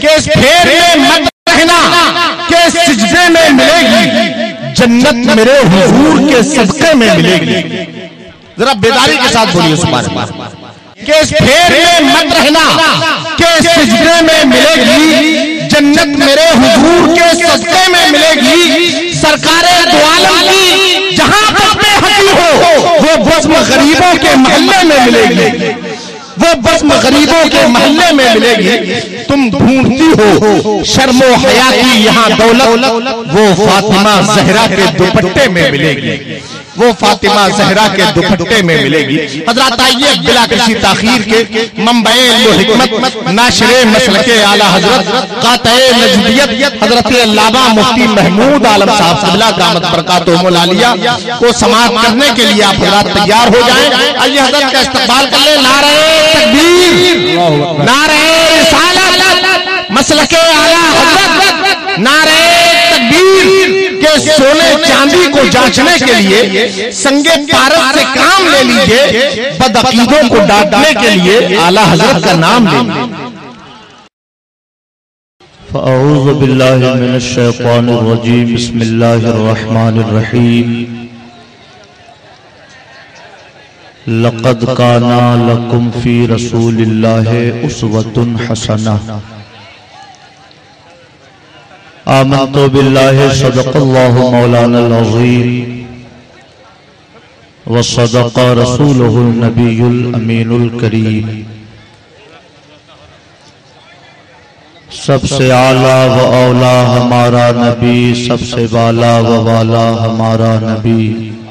कि इस फेर में मत रहना कि सिजदे में मिलेगी जन्नत मेरे हुजूर के सदके में मिलेगी। जरा बेदारी के साथ बोलिए सुभान अल्लाह। कि इस फेर में मत रहना कि सिजदे में मिलेगी जन्नत मेरे हुजूर के सदके में मिलेगी। सरकारे दो आलम की जहां पर बेहकी हो वो बज़्म गरीबों के मोहल्ले में मिलेगी, वो बज़्म गरीबों के मोहल्ले में मिलेगी। तुम ढूंढती हो शर्मो हया की यहाँ दौलत, वो फातिमा ज़हरा के दुपट्टे में मिलेगी, वो फातिमा ज़हरा के दुपट्टे में मिलेगी। हजरत आइए बिला किसी ताखीर के मंबए हिकमत नाशरे मसलके आला हजरत कातए नजदियत हजरत अल्लामा मुफ्ती महमूद आलम साहब क़िबला दामत बरकातुहुल आलिया को समाअत करने के लिए आप हजरत तैयार हो जाएं। आइए हजरत का इस्तकबाल कर ले। नारे तकबीर, नारे रिसालत, मसलके आला हजरत, नारे तकबीर। के सोने चांदी को जांचने के लिए संगे पारस से काम ले लीजिए, बदअकीदों को डांटने के लिए आला हजरत का नाम ले लीजिए। फ़अऊज़ु बिल्लाहि मिनश शैतानिर रजीम, बिस्मिल्लाहिर रहमानिर रहीम। लक़द काना लकुम फ़ी रसूलिल्लाहि उस्वतुन हसनह। आमन्तु बिल्लाहि सदक़ल्लाहु मौलानल अज़ीम व सदक़ रसूलुहुन नबियुल अमीनुल करीम। सबसे आला व औला हमारा नबी, सबसे वाला व वाला हमारा नबी।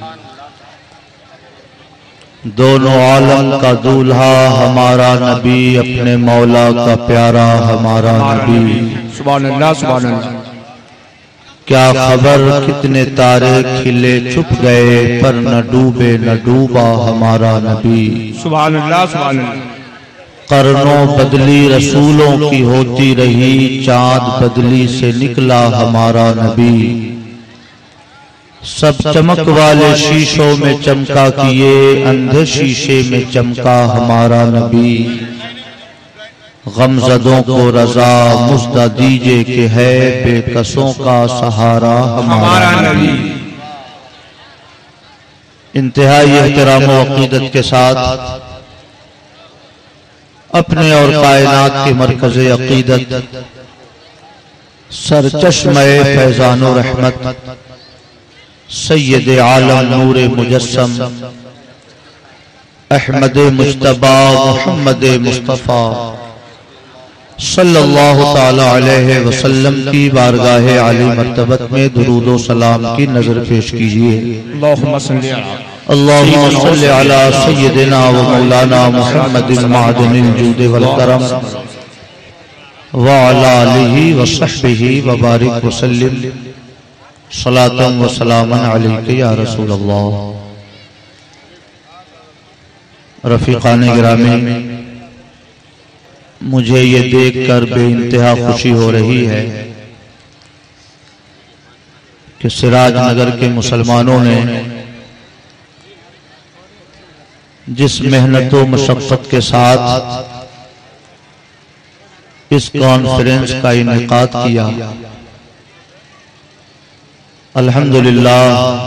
दोनों आलम का दूल्हा हमारा नबी, अपने मौला का प्यारा हमारा नबी। सुभान अल्लाह, सुभान अल्लाह। क्या खबर कितने तारे खिले छुप गए, पर न डूबे न डूबा हमारा नबी। सुभान अल्लाह, सुभान अल्लाह। करनों बदली रसूलों की होती रही, चांद बदली से निकला हमारा नबी। सब चमक वाले शीशों में चमका किए, अंधे शीशे में चमका हमारा नबी। गमज़दों को रज़ा मुज़्दा दीजिए कि है बेकसों का सहारा हमारा नबी। इंतहाई एहतराम व अक़ीदत के साथ अपने और कायनात के मरकज़े अक़ीदत सरचश्मे फैज़ानुर रहमत सैयद आलम नूरे मुजस्सम अहमद मुज्तबा मुहम्मद मुस्तफ़ा सल्लल्लाहु ताला अलैहि वसल्लम की बारगाह आली मर्तबत में दुरूद व सलाम की नजर पेश कीजिए। अल्लाहुम्मा सल्ली अला सय्यदिना व मौलाना मुहम्मदिन मादनिल जूद वल करम व अला आलिहि व सहबिहि व बारिक व सल्लिम सलातन व सलामन अलैका या रसूल अल्लाह। रफीकान गिरामी, मुझे ये देखकर बेइंतहा खुशी हो रही है कि सिराज नगर के मुसलमानों ने जिस मेहनत व मशक्क़त के साथ इस कॉन्फ्रेंस का इनेकाद किया, अल्हम्दुलिल्लाह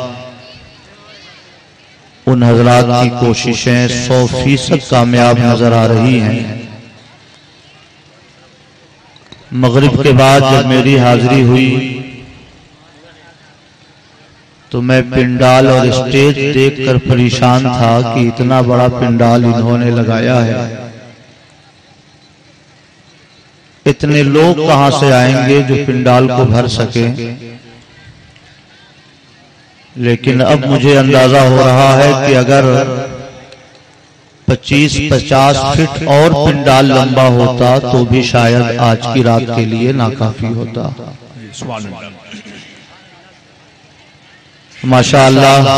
उन हजरात की कोशिशें 100% कामयाब नजर आ रही हैं। मगरिब के बाद जब मेरी हाजिरी हुई तो मैं पिंडाल और स्टेज देखकर परेशान था कि इतना बड़ा पिंडाल इन्होंने लगाया है, इतने लोग कहां से आएंगे जो पिंडाल को भर सके। लेकिन अब मुझे अंदाजा हो रहा है कि अगर 25-50 फीट और पिंडाल लंबा होता तो भी शायद आज की रात के लिए नाकाफी होता। माशाअल्लाह,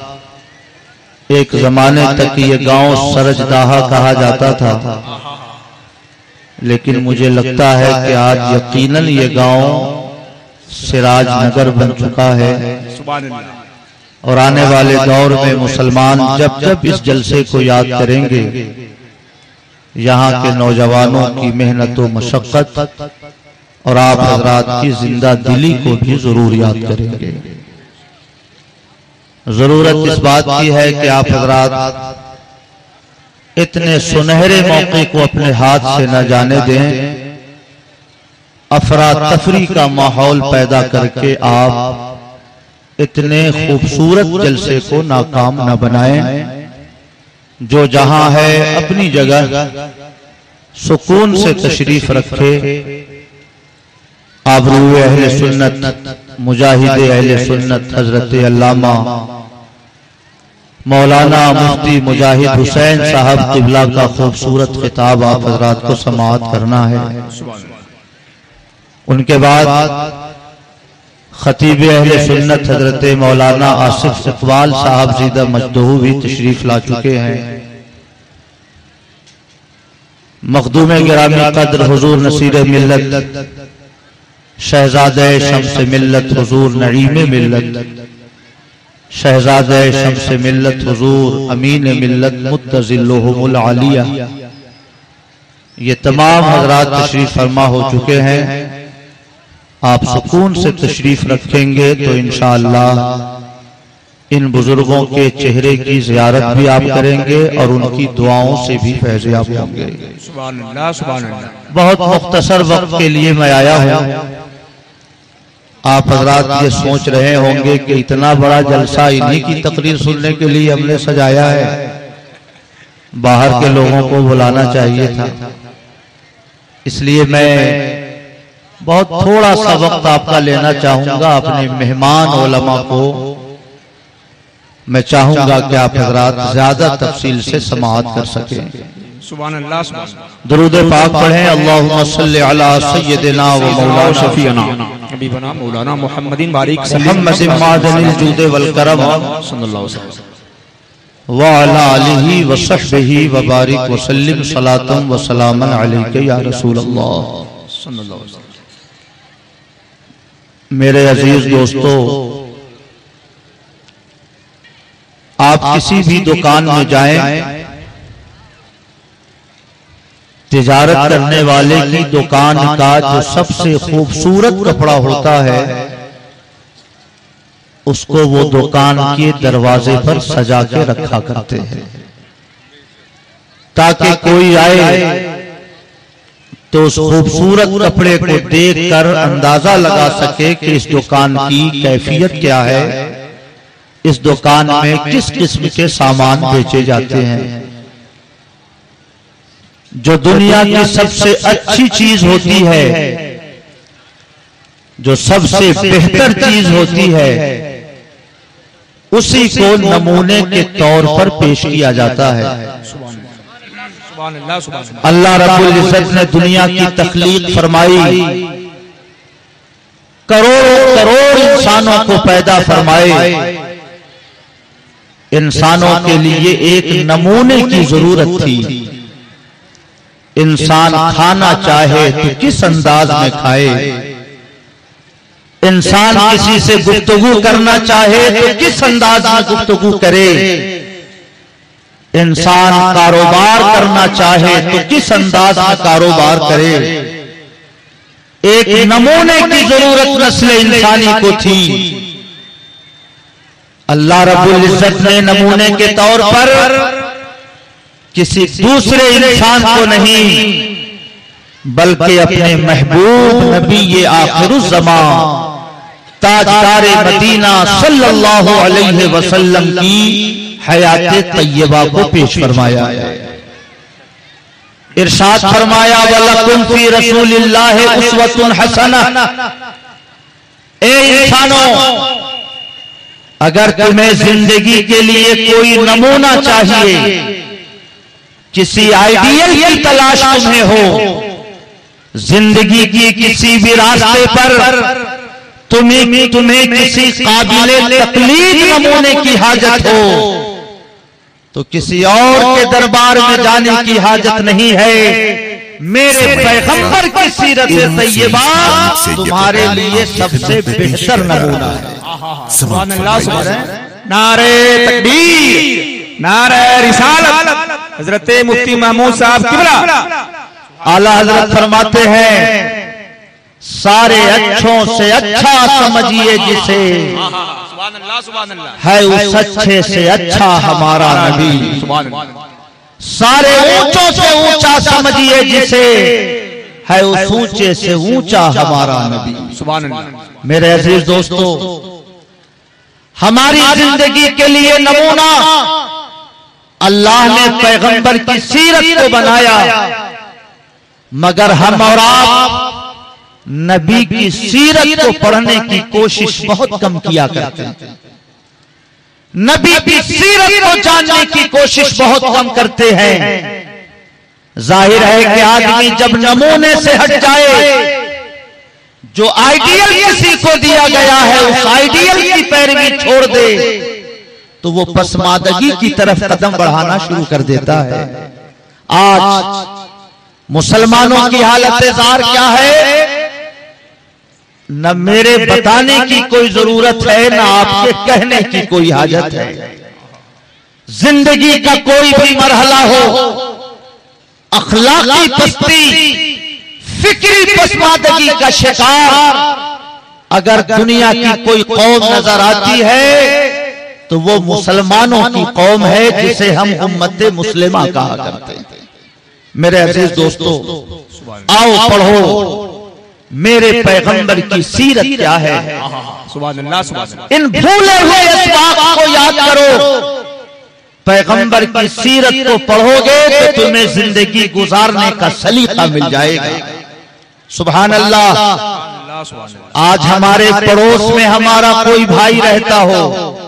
एक जमाने तक ये गांव सरजदाहा कहा जाता था, लेकिन मुझे लगता है कि आज यकीनन ये गांव सिराज नगर बन चुका है। और आने वाले दौर में मुसलमान जब जब इस जलसे को याद करेंगे, यहाँ के नौजवानों की मेहनत व मशक्कत और आप हजरात की जिंदा दिली को भी जरूर याद करेंगे। जरूरत इस बात की है कि आप हजरात इतने सुनहरे मौके को अपने हाथ से न जाने दें, अफरा तफरी का माहौल पैदा करके आप इतने खूबसूरत जलसे को नाकाम न बनाएं। जो जहां है अपनी जगह सुकून से तशरीफ रखे। आबरू अहले सुन्नत मुजाहिद अहले सुन्नत हजरत अल्लामा मौलाना मुफ्ती मुजाहिद हुसैन साहब क़िबला का खूबसूरत खिताब आप हजरात को समाअत करना है। उनके बाद खतीब अहले सुन्नत हजरत मौलाना आसिफ इकबाल साहब ज़ीदा मजदहू भी तशरीफ ला चुके हैं। मखदूम गिरामी कद्र हुजूर नसीर मिल्लत शहजादे शम्स मिल्लत हुजूर नईम मिल्लत शहजादे शम्स मिल्लत हुजूर अमीन मिल्लत मुत्तज़िल्लुहुमुल आलिया, ये तमाम हजरात तशरीफ फरमा हो चुके हैं। आप सुकून से तशरीफ रखेंगे तो इंशाअल्लाह इन बुजुर्गों के चेहरे की जियारत भी आप करेंगे और उनकी दुआओं से भी फैज़याब होंगे। सुभान अल्लाह, सुभान अल्लाह। बहुत मुख्तसर वक्त के लिए मैं आया हूँ। आप हजरात ये सोच रहे होंगे कि इतना बड़ा जलसा इन्हीं की तकरीर सुनने के लिए हमने सजाया है, बाहर के लोगों को बुलाना चाहिए था। इसलिए मैं बहुत थोड़ा सा वक्त आपका लेना चाहूंगा। अपने मेहमान उलमा को मैं चाहूंगा कि आप हजरात ज्यादा तफसील से समाअत कर सकें। सुभान अल्लाह, सुभान अल्लाह। दुरूद पाक पढ़ें। अल्लाहुम्मा सल्लि अला सय्यदिना व मौलाना शफीअना हबीबना मौलाना मुहम्मदिन बारिक मुहम्मदिन मादनिल जूद वल करम सल्लल्लाहु अलैहि वसल्लम व अला आलिहि व सहबिहि व बारिक व सल्लिम सलातन व सलामन अलैका या रसूल अल्लाह सल्लल्लाहु अलैहि वसल्लम। मेरे अजीज दोस्तों, आप किसी भी दुकान में जाएं, तिजारत करने वाले की दुकान का जो सबसे खूबसूरत कपड़ा होता है उसको वो दुकान के दरवाजे पर सजा के रखा करते हैं, ताकि कोई आए तो उस खूबसूरत कपड़े को देखकर अंदाजा लगा सके कि इस दुकान की कैफियत क्या है, इस दुकान में किस किस्म के सामान बेचे जाते हैं। जो दुनिया की सबसे अच्छी चीज होती है, जो सबसे बेहतर चीज होती है, उसी को नमूने के तौर पर पेश किया जाता है। अल्लाह रब्बुल इज्जत ने दुनिया की तख्लीक फरमाई, करोड़ों करोड़ इंसानों को पैदा फरमाए। इंसानों के लिए एक नमूने की जरूरत थी। इंसान खाना चाहे तो किस अंदाज में खाए, इंसान किसी से गुफ्तगू करना चाहे तो किस अंदाज में गुफ्तगू करे, इंसान कारोबार करना चाहे तो किस अंदाज में कारोबार करे। एक नमूने की जरूरत नस्ल इंसानी को थी। अल्लाह रब्बुल इज्जत ने नमूने के तौर पर किसी दूसरे इंसान को नहीं बल्कि अपने महबूब नबी ये आखिरुज़्ज़मान ताजदार मदीना सल्लल्लाहु अलैहि वसल्लम की हयात तय्यबा को पेश फरमाया है। इरशाद फरमाया वलकुम फी रसूलिल्लाहि उस्वतुन हसना। ए इंसानों, अगर तुम्हें जिंदगी के लिए कोई नमूना चाहिए, किसी आइडियल की तलाश तुम्हें हो, जिंदगी की किसी भी रास्ते पर तुम्हें किसी काबिले तकलीद नमूने की हाजत हो, तो किसी और के दरबार में जाने की हाजत नहीं है। मेरे पैगंबर की सीरत तय्यबा तुम्हारे लिए सबसे बेहतर नमूना है। सुभान अल्लाह, सुभान अल्लाह। नारे तकबीर, नारे रिसालत। हजरत मुफ्ती महमूद साहब क़िबला आला हजरत फरमाते हैं, सारे अच्छों से अच्छा समझिए जिसे, है उस अच्छे से अच्छा हमारा नबी। सारे ऊंचों से ऊंचा समझिए जिसे, है उस ऊंचे से ऊंचा हमारा नबी। मेरे अजीज दोस्तों, हमारी जिंदगी के लिए नमूना अल्लाह ने पैगंबर की सीरत को बनाया, मगर हम और आप नबी की सीरत को पढ़ने की कोशिश बहुत कम किया करते हैं। नबी की सीरत को जानने की कोशिश बहुत कम करते हैं। जाहिर है कि आदमी जब नमूने से हट जाए, जो आइडियल किसी को दिया गया है उस आइडियल की पैरवी छोड़ दे, तो वो पसमादगी की तरफ कदम बढ़ाना शुरू कर देता है। आज मुसलमानों की हालत ज़ार क्या है, न मेरे बताने की कोई जरूरत है, न आपके कहने की कोई हाजत है। जिंदगी का कोई भी मरहला हो, अखलाकी पस्ती, फिक्री पसमादगी का शिकार अगर दुनिया की कोई कौम नजर आती है तो वो मुसलमानों की कौम है, जिसे हम उम्मते मुस्लिमा कहा करते हैं। मेरे अजीज दोस्तों, आओ पढ़ो मेरे पैगंबर की सीरत क्या है। इन भूले हुए इसबाक को याद करो। पैगंबर की सीरत को पढ़ोगे तो तुम्हें जिंदगी गुजारने का सलीका मिल जाएगा। सुभान अल्लाह। आज हमारे पड़ोस में हमारा कोई भाई रहता हो,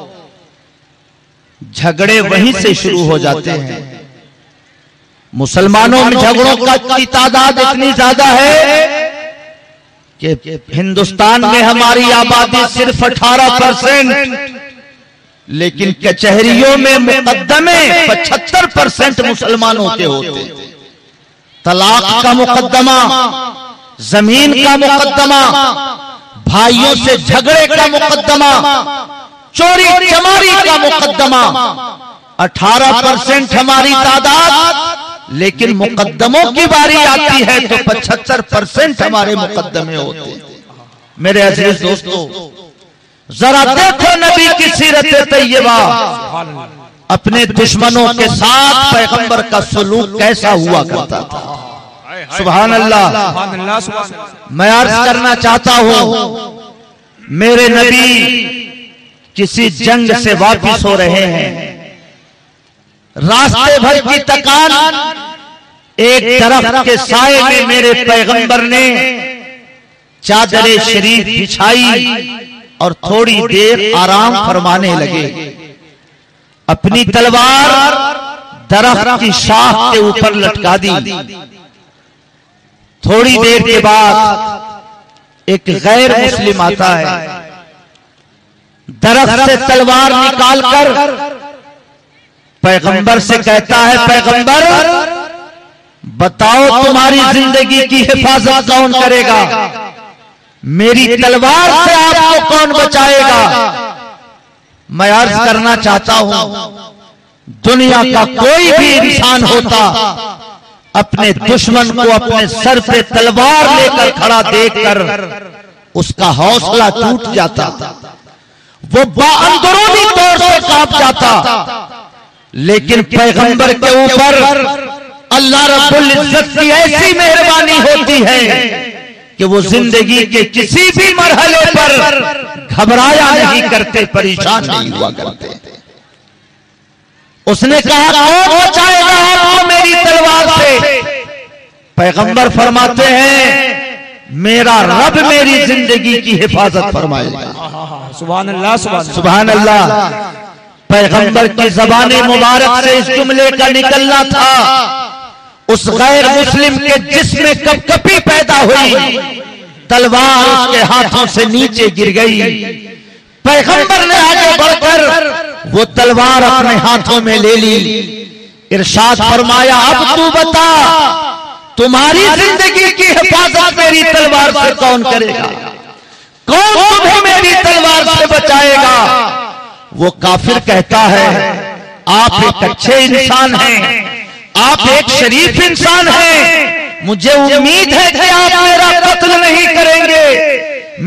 झगड़े वहीं से शुरू हो जाते हैं। मुसलमानों में झगड़ों की तादाद इतनी ज्यादा है कि हिंदुस्तान में हमारी आबादी सिर्फ 18%, लेकिन कचहरियों में मुकदमे 75% मुसलमानों के होते। तलाक का मुकदमा, जमीन का मुकदमा, भाइयों से झगड़े का मुकदमा, चोरी चमारी का मुकदमा, 18% हमारी तादाद, लेकिन मुकदमों की बारी आती है तो 75% हमारे मुकदमे होते। मेरे अजीज दोस्तों, जरा देखो नबी की सीरत तैयबा, अपने दुश्मनों के साथ पैगंबर का सलूक कैसा हुआ करता था। सुभान अल्लाह। मैं अर्ज करना चाहता हूं, मेरे नबी किसी जंग से वापिस हो रहे हैं। रास्ते भर की तकान, एक तरफ के साए में मेरे पैगंबर ने चादर शरीफ बिछाई और थोड़ी देर आराम फरमाने लगे। अपनी तलवार दरख्त की शाख के ऊपर लटका दी। थोड़ी देर के बाद एक गैर मुस्लिम आता है, दरख्त से तलवार निकालकर पैगंबर से कहता है, पैगंबर बताओ तुम्हारी जिंदगी की हिफाजत कौन करेगा, मेरी तलवार से आपको कौन बचाएगा। मैं अर्ज करना चाहता हूं, दुनिया का कोई भी इंसान होता अपने दुश्मन को अपने सर पे तलवार लेकर खड़ा देखकर उसका हौसला टूट जाता, वो बाअंदरूनी तौर से कांप जाता। लेकिन पैगंबर के ऊपर अल्लाह रब्बुल इज्जत की ऐसी मेहरबानी होती है कि वो जिंदगी के किसी भी मरहले पर घबराया नहीं करते, परेशान नहीं हुआ करते। उसने कहा, कौन बचाएगा आपको मेरी तलवार से। पैगंबर फरमाते हैं, मेरा रब मेरी जिंदगी की हिफाजत फरमाएगा। सुभान अल्लाह, सुभान अल्लाह। पैगंबर की ज़बाने मुबारक से इस जुमले का निकलना था, उस गैर मुस्लिम के जिस्म कपकपी पैदा हुई, तलवार उसके हाथों से नीचे गिर गई। पैगंबर ने आगे बढ़कर वो तलवार अपने हाथों में ले ली। इरशाद फरमाया, अब तू बता तुम्हारी जिंदगी की हिफाजत मेरी तलवार से कौन करेगा, कौन तुम्हें मेरी तलवार से बचाएगा। वो काफिर कहता है, आप एक अच्छे इंसान हैं, आप एक शरीफ इंसान हैं, मुझे उम्मीद है कि आप मेरा कत्ल नहीं करेंगे।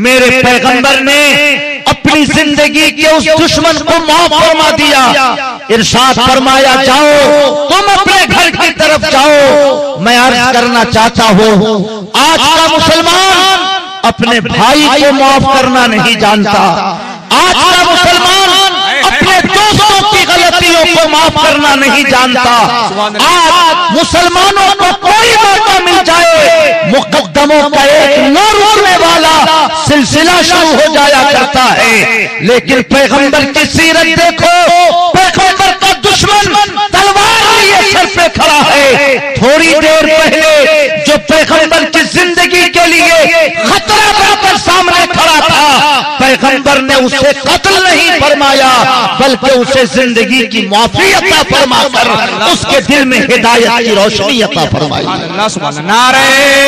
मेरे पैगंबर ने अपनी जिंदगी के उस दुश्मन को माफ फरमा दिया। इरशाद फरमाया, जाओ तुम अपने घर की तरफ जाओ। मैं अर्ज करना चाहता हूं, आज का मुसलमान अपने भाई को माफ करना नहीं जानता। आज का मुसलमान अपने दोस्तों की गलतियों को माफ करना नहीं जानता। आज मुसलमानों को कोई मौका मिल जाए, मुकद्दमों का एक न रुकने वाला सिलसिला शुरू हो जाया करता है। लेकिन पैगंबर की सीरत देखो, पैगंबर का दुश्मन तलवार लिए सर पे खड़ा है। थोड़ी देर पहले जो पैगंबर की जिंदगी के लिए खतरा बनकर सामने खड़ा था, पैगंबर ने उसे कत्ल नहीं फरमाया, बल्कि उसे जिंदगी की माफी अता फरमाकर उसके दिल में हिदायत की रोशनी अता फरमाई। नारे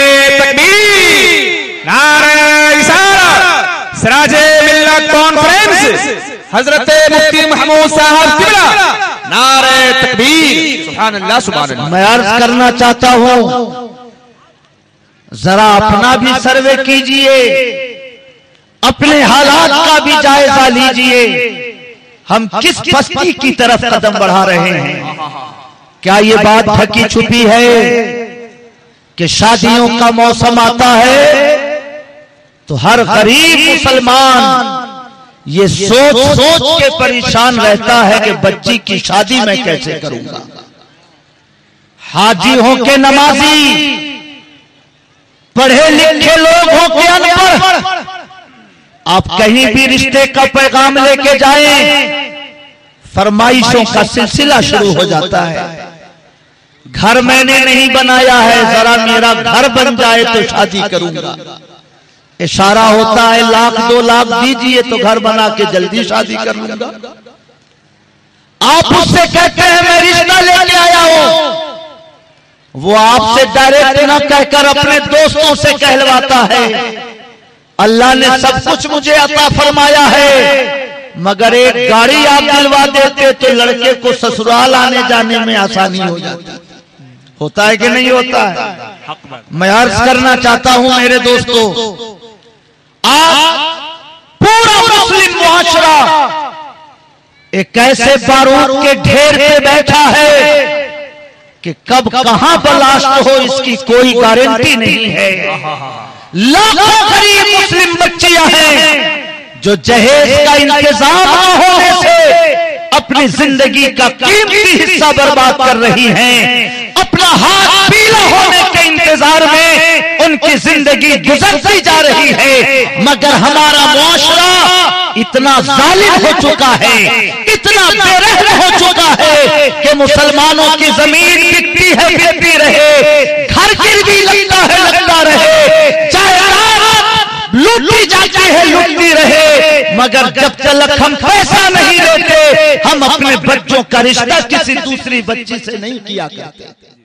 तकबीर, नारे रिसालत, सिराजे मिल्लत कॉन्फ्रेंस, हजरत मुफ्ती महमूद साहब किबला, नारे तकबीर, सुभान अल्लाह सुभान अल्लाह। मैं अर्ज करना चाहता हूं, जरा अपना भी सर्वे कीजिए, अपने हालात का भी जायजा लीजिए। हम किस बस्ती की तरफ कदम बढ़ा रहे हैं? क्या ये बात ढकी छुपी है कि शादियों का मौसम आता है तो हर गरीब मुसलमान ये सोच सोच के परेशान रहता है कि बच्ची की शादी मैं कैसे करूंगा। हाजी हो के नमाजी, पढ़े लिखे लोग हो के अनपढ़, आप कहीं भी रिश्ते का पैगाम लेके जाएं, फरमाइशों का सिलसिला शुरू हो जाता है। घर मैंने नहीं बनाया है, जरा मेरा घर बन जाए तो शादी करूंगा। इशारा होता है 1 2 लाख दीजिए तो घर बना के जल्दी शादी कर लूंगा। आप उससे कहते हैं मैं रिश्ता लेके आया हूं, वो आपसे डायरेक्ट ना कहकर अपने दोस्तों से कहलवाता है, अल्लाह ने सब कुछ मुझे अता फरमाया है, मगर एक गाड़ी आप दिलवा देते तो लड़के को ससुराल आने जाने में आसानी हो जाती। होता है कि नहीं होता है? मैं अर्ज करना चाहता हूं मेरे दोस्तों, आज पूरा मुस्लिम मुआशरा एक ऐसे बारूद के ढेर पे बैठा है कि कब कहां ब्लास्ट हो इसकी कोई गारंटी नहीं है। लाखों गरीब मुस्लिम बच्चियां हैं जो जहेज का इंतजाम न होने से अपनी जिंदगी का कीमती हिस्सा बर्बाद कर रही हैं। अपना हाथ पीला होने के इंतजार में उनकी जिंदगी गुजरती जा रही है, मगर हमारा मुआशरा इतना जालिम हो चुका है, इतना बेरहम हो चुका है कि मुसलमानों की जमीन बिकती है बिकती रहे, घर गिरवी लगता रहे, जायदाद लूटी जाती है लूटती रहे, मगर जब तक हम पैसा नहीं लेते हम अपने बच्चों का रिश्ता किसी दूसरी बच्ची से नहीं किया करते।